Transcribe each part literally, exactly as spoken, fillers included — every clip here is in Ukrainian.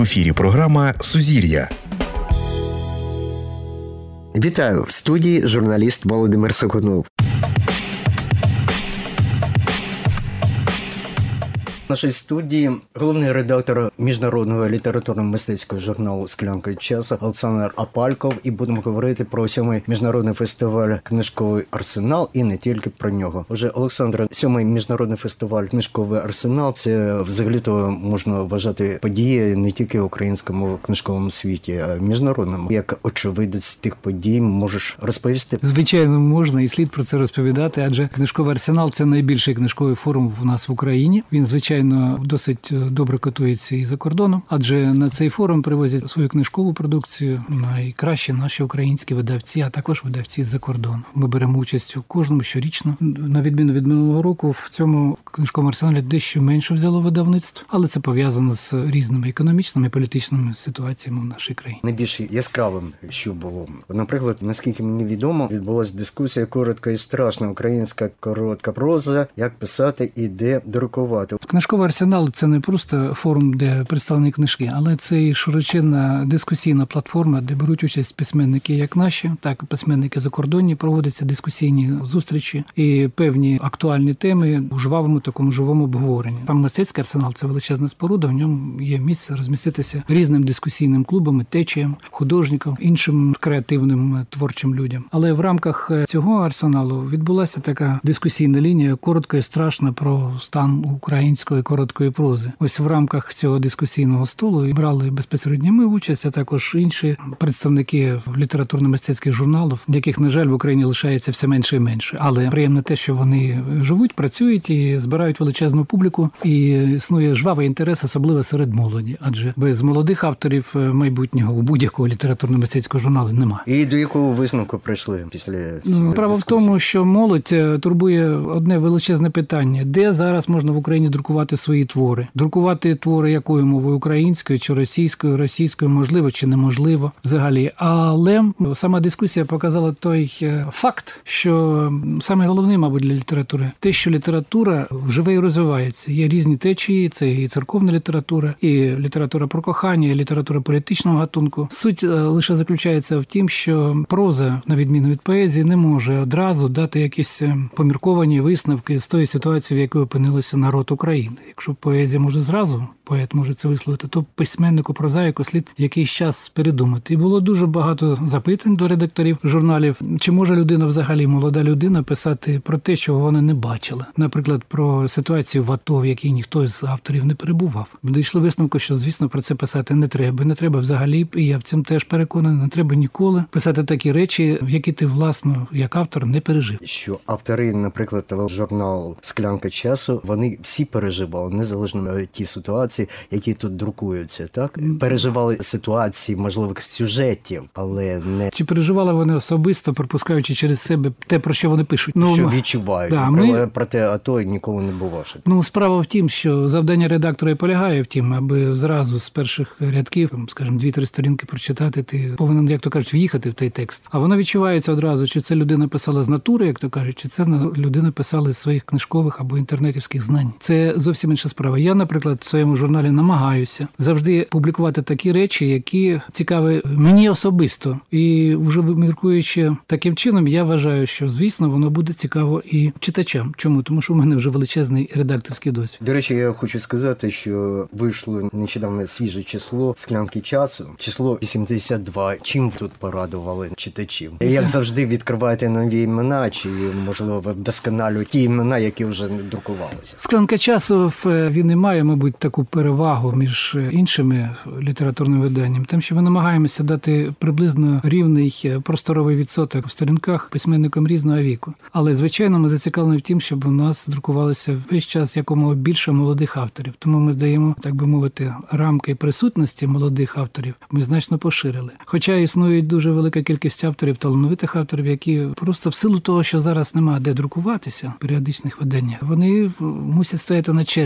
В ефірі програма «Сузір'я». Вітаю! В студії журналіст Володимир Сокунов. В нашій студії головний редактор міжнародного літературно-мистецького журналу «Склянка часу» Олександр Апальков. І будемо говорити про сьомий міжнародний фестиваль «Книжковий арсенал» і не тільки про нього. Отже, Олександр, сьомий міжнародний фестиваль «Книжковий арсенал» – це взагалі-то можна вважати події не тільки в українському книжковому світі, а й міжнародному. Як очевидець тих подій можеш розповісти? Звичайно, можна і слід про це розповідати, адже «Книжковий арсенал» – це найбільший книжковий форум в нас в Україні. Він, звичайно, досить добре котується і за кордоном, адже на цей форум привозять свою книжкову продукцію найкращі наші українські видавці, а також видавці з-за кордону. Ми беремо участь у кожному щорічно. На відміну від минулого року, в цьому книжковому арсеналі дещо менше взяло видавництв, але це пов'язано з різними економічними і політичними ситуаціями в нашій країні. Найбільш яскравим, що було? Наприклад, наскільки мені відомо, відбулася дискусія «Коротка і страшна. Українська коротка проза. Як писати і де друкувати». Книжковий арсенал – це не просто форум, де представлені книжки, але це і широченна дискусійна платформа, де беруть участь письменники як наші, так і письменники закордонні, проводяться дискусійні зустрічі і певні актуальні теми у жвавому такому живому обговоренні. Там мистецький арсенал – це величезна споруда, в ньому є місце розміститися різним дискусійним клубам, течіям, художникам, іншим креативним творчим людям. Але в рамках цього арсеналу відбулася така дискусійна лінія «Коротка і страшна» про стан української короткої прози. Ось в рамках цього дискусійного столу брали безпосередньо ми участь, а також інші представники літературно-мистецьких журналів, яких, на жаль, в Україні лишається все менше і менше. Але приємно те, що вони живуть, працюють і збирають величезну публіку, і існує жвавий інтерес, особливо серед молоді. Адже без молодих авторів майбутнього у будь-якого літературно-мистецького журналу немає. І до якого висновку прийшли після цієї Справа дискусії? В тому, що молодь турбує одне величезне питання. Де зараз можна в Україні друкувати свої твори? Друкувати твори якою мовою? Українською чи російською? Російською можливо чи неможливо взагалі. Але сама дискусія показала той факт, що саме головне, мабуть, для літератури – те, що література живе і розвивається. Є різні течії, це і церковна література, і література про кохання, і література політичного гатунку. Суть лише заключається в тім, що проза, на відміну від поезії, не може одразу дати якісь помірковані висновки з тої ситуації, в якій опинилося народ України. Якщо поезія може зразу, поет може це висловити, то письменнику, прозаїку слід якийсь час передумати. І було дуже багато запитань до редакторів журналів, чи може людина взагалі, молода людина, писати про те, що вона не бачила. Наприклад, про ситуацію в АТО, в якій ніхто з авторів не перебував. Дійшли висновку, що, звісно, про це писати не треба. Не треба взагалі, і я в цьому теж переконаний, не треба ніколи писати такі речі, які ти, власно, як автор, не пережив. Що автори, наприклад, журнал «Склянка часу», вони всі переживали, незалежно від ті ситуації, які тут друкуються, так? Переживали ситуації, можливо, сюжетів, але не... Чи переживали вони особисто, пропускаючи через себе те, про що вони пишуть? Ну, що відчувають. Да, про, ми... про те, а то ніколи не було. Ну, справа в тім, що завдання редактора і полягає в тім, аби зразу з перших рядків, скажімо, дві-три сторінки прочитати, ти повинен, як то кажуть, в'їхати в той текст. А вона відчувається одразу, чи це людина писала з натури, як то кажуть, чи це людина писала з своїх книжкових або інтернетівських знань. Це зовсім інша справа. Я, наприклад, в своєму журналі намагаюся завжди публікувати такі речі, які цікаві мені особисто. І вже виміркуючи таким чином, я вважаю, що, звісно, воно буде цікаво і читачам. Чому? Тому що в мене вже величезний редакторський досвід. До речі, я хочу сказати, що вийшло нещодавно свіже число «Склянки часу», число вісімдесят два. Чим ви тут порадували читачів? Як завжди, відкриваєте нові імена, чи, можливо, ви вдосконалюєте ті імена, які вже не друкувалися? «Склянка часу» він і має, мабуть, таку перевагу між іншими літературними виданнями, тим, що ми намагаємося дати приблизно рівний просторовий відсоток в сторінках письменникам різного віку. Але, звичайно, ми зацікавлені в тім, щоб у нас друкувалося весь час якомога більше молодих авторів. Тому ми даємо, так би мовити, рамки присутності молодих авторів ми значно поширили. Хоча існує дуже велика кількість авторів, талановитих авторів, які просто в силу того, що зараз немає де друкуватися в періодичних виданнях, вони мусять стояти на черзі.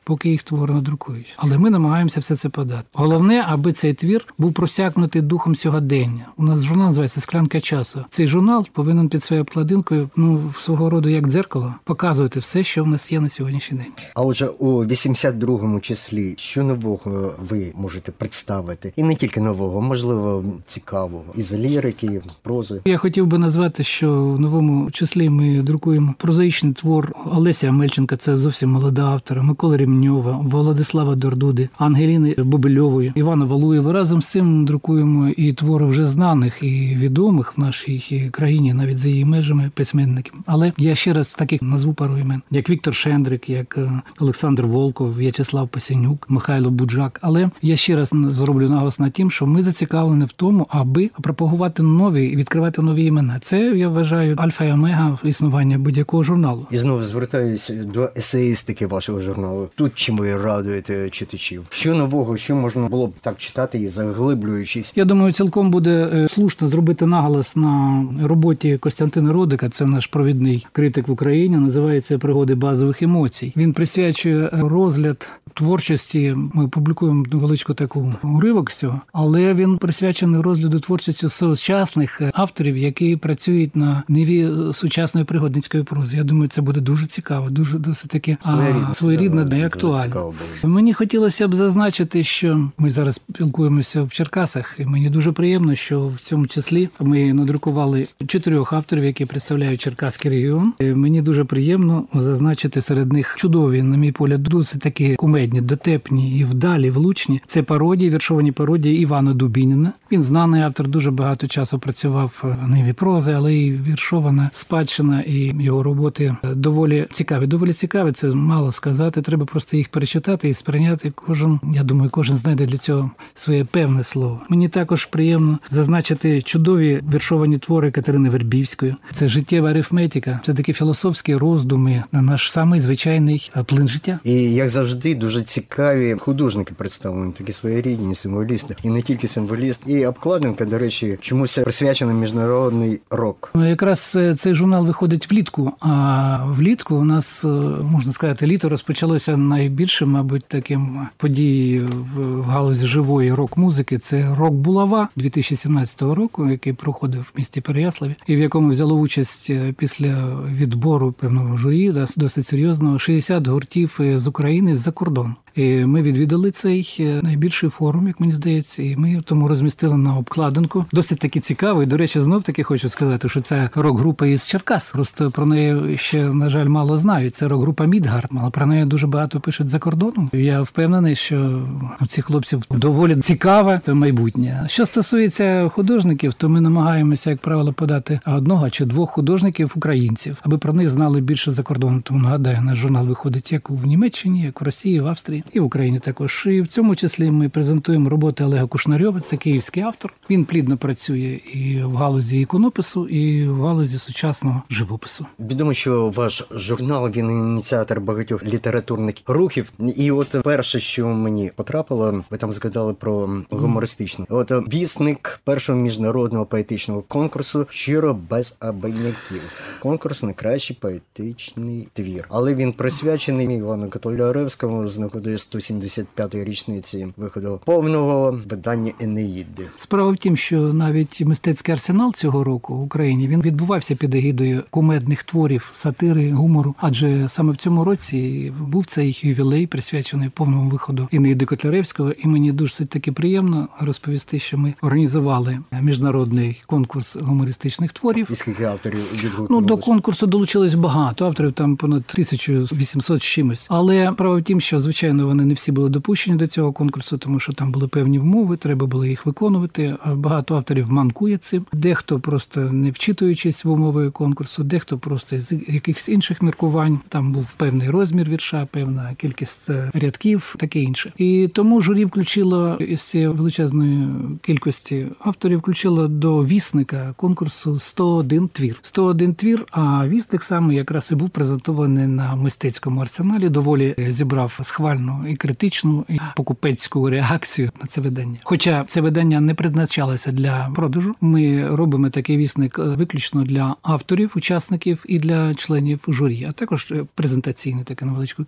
поки їх твори надрукують. Але ми намагаємося все це подати. Головне, аби цей твір був просякнутий духом сьогодення. У нас журнал називається «Склянка часу». Цей журнал повинен під своєю обкладинкою, ну, свого роду як дзеркало, показувати все, що в нас є на сьогоднішній день. А отже, у вісімдесят другому числі, що нового ви можете представити? І не тільки нового, можливо, цікавого. Із лірики, прози. Я хотів би назвати, що в новому числі ми друкуємо прозаїчний твор Олеся Амельченка, це зовсім молода автора, Миколи Рівньова, Владислава Дордуди, Ангеліни Бобильової, Івана Валуєва. Разом з цим друкуємо і твори вже знаних і відомих в нашій країні, навіть за її межами, письменників. Але я ще раз таких назву пару імен, як Віктор Шендрик, як Олександр Волков, В'ячеслав Пасянюк, Михайло Буджак. Але я ще раз зроблю наголос на тім, що ми зацікавлені в тому, аби пропагувати нові і відкривати нові імена. Це, я вважаю, альфа і омега існування будь-якого журналу. І знову звертаюся до есеїстики вашого журналу. Тут чим ви радуєте читачів? Що нового, що можна було б так читати і заглиблюючись? Я думаю, цілком буде слушно зробити наголос на роботі Костянтина Родика, це наш провідний критик в Україні, називається «Пригоди базових емоцій». Він присвячує розгляд творчості, ми публікуємо невеличку таку уривок з цього, але він присвячений розгляду творчості сучасних авторів, які працюють на ниві сучасної пригодницької прози. Я думаю, це буде дуже цікаво, дуже досить таки своєрідно і актуально. Мені хотілося б зазначити, що ми зараз спілкуємося в Черкасах, і мені дуже приємно, що в цьому числі ми надрукували чотирьох авторів, які представляють Черкаський регіон. І мені дуже приємно зазначити серед них чудові, на мій погляд, досить такі кумедні, дотепні і вдалі, влучні. Це пародії, віршовані пародії Івана Дубініна. Він знаний автор, дуже багато часу працював в ниві прози, але і віршована спадщина, і його роботи доволі цікаві. Доволі цікаві, це мало сказати, треба просто їх перечитати і сприйняти. Кожен, я думаю, кожен знайде для цього своє певне слово. Мені також приємно зазначити чудові віршовані твори Катерини Вербівської. Це життєва арифметика, це такі філософські роздуми на наш самий звичайний плин життя. І, як завжди, дуже цікаві художники представлені, такі своєрідні символісти. І не тільки символіст. І обкладинка, до речі, чомусь присвячена міжнародний рок. Якраз цей журнал виходить влітку, а влітку у нас, можна сказати, літо розпочалося найбільшим, мабуть, таким подією в галузі живої рок-музики. Це рок-булава дві тисячі сімнадцятого року, який проходив в місті Переяславі, і в якому взяло участь після відбору певного журі, досить серйозного, шістдесят гуртів з України з-за кордону. І ми відвідали цей найбільший форум, як мені здається, і ми тому розмістили на обкладинку. Досить таки цікаво, і, до речі, знов-таки хочу сказати, що це рок-група із Черкас. Просто про неї ще, на жаль, мало знають. Це рок-група Мідгард, але про неї дуже багато пишуть за кордоном. Я впевнений, що у цих хлопців доволі цікаве майбутнє. Що стосується художників, то ми намагаємося, як правило, подати одного чи двох художників-українців, аби про них знали більше за кордоном. Тому, нагадаю, наш журнал виходить як в Німеччині, як в Росії, в Австрії. І в Україні також. І в цьому числі ми презентуємо роботи Олега Кушнарьова, це київський автор. Він плідно працює і в галузі іконопису, і в галузі сучасного живопису. Відомо, що ваш журнал, він ініціатор багатьох літературних рухів. І от перше, що мені потрапило, ви там згадали про гумористичне. От вісник першого міжнародного поетичного конкурсу «Щиро без обійняків». Конкурс на кращий поетичний твір. Але він присвячений Івану Котляревському з нагоди сто сімдесят п'ятої річниці виходу повного видання «Енеїди». Справа в тім, що навіть мистецький арсенал цього року в Україні, він відбувався під егідою кумедних творів, сатири, гумору. Адже саме в цьому році був цей ювілей, присвячений повному виходу «Енеїди» Котляревського. І мені дуже таки приємно розповісти, що ми організували міжнародний конкурс гумористичних творів. І скільки авторів відгукнулося? Ну, до конкурсу долучилось багато. Авторів там понад тисячу вісімсот з чимось. Але справа в тім, що, звичайно, вони не всі були допущені до цього конкурсу, тому що там були певні вмови, треба було їх виконувати. Багато авторів манкує цим. Дехто просто не вчитуючись в умови конкурсу, дехто просто з якихось інших міркувань. Там був певний розмір вірша, певна кількість рядків, таке інше. І тому журі включило із цієї величезної кількості авторів, включило до вісника конкурсу сто один твір. сто один твір, а вісник саме якраз і був презентований на мистецькому арсеналі, доволі зібрав схвальну і критичну, і покупецьку реакцію на це видання. Хоча це видання не призначалося для продажу, ми робимо такий вісник виключно для авторів, учасників і для членів журі, а також презентаційний, таку невеличку кількість.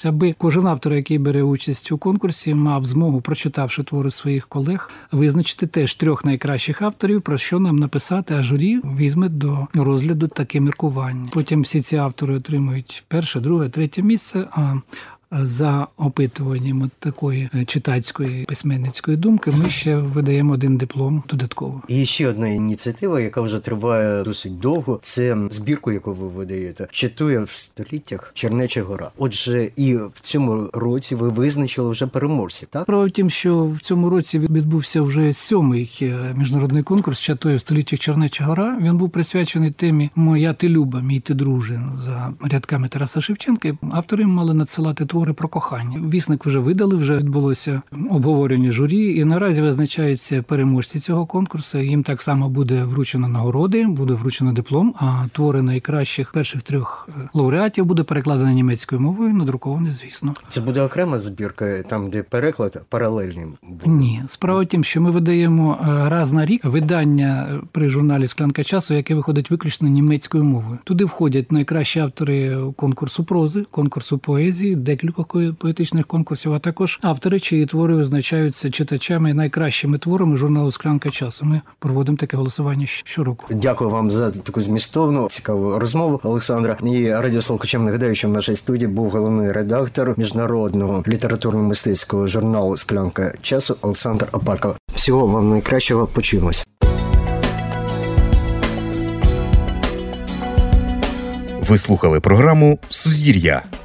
аби кожен автор, який бере участь у конкурсі, мав змогу, прочитавши твори своїх колег, визначити теж трьох найкращих авторів, про що нам написати, а журі візьме до розгляду таке міркування. Потім всі ці автори отримують перше, друге, третє місце, а за опитуванням от такої читацької письменницької думки ми ще видаємо один диплом додатково. І ще одна ініціатива, яка вже триває досить довго, це збірку, яку ви видаєте, «Читує в століттях Чернеча гора». Отже, і в цьому році ви визначили вже переможців, так? Справа в тім, що в цьому році відбувся вже сьомий міжнародний конкурс «Читує в століттях Чернеча гора». Він був присвячений темі «Моя ти люба, мій ти друже» за рядками Тараса Шевченка. Автори мали надсилати твори про кохання. Вісник вже видали, вже відбулося обговорення журі, і наразі визначаються переможці цього конкурсу. Їм так само буде вручено нагороди, буде вручено диплом, а твори найкращих перших трьох лауреатів буде перекладено німецькою мовою, надруковані, звісно. Це буде окрема збірка, там, де переклад паралельний буде? Ні. Справа в тім, що ми видаємо раз на рік видання при журналі «Склянка часу», яке виходить виключно німецькою мовою. Туди входять найкращі автори конкурсу прози, конкурсу поезії, декілька поетичних конкурсів, а також автори, чиї твори визначаються читачами найкращими творами журналу «Склянка часу». Ми проводимо таке голосування щороку. Дякую вам за таку змістовну, цікаву розмову, Олександра. І радіослухачам нагадаю, що в нашій студії був головний редактор міжнародного літературно-мистецького журналу «Склянка часу» Олександр Апальков. Всього вам найкращого, почуємось. Ви слухали програму «Сузір'я».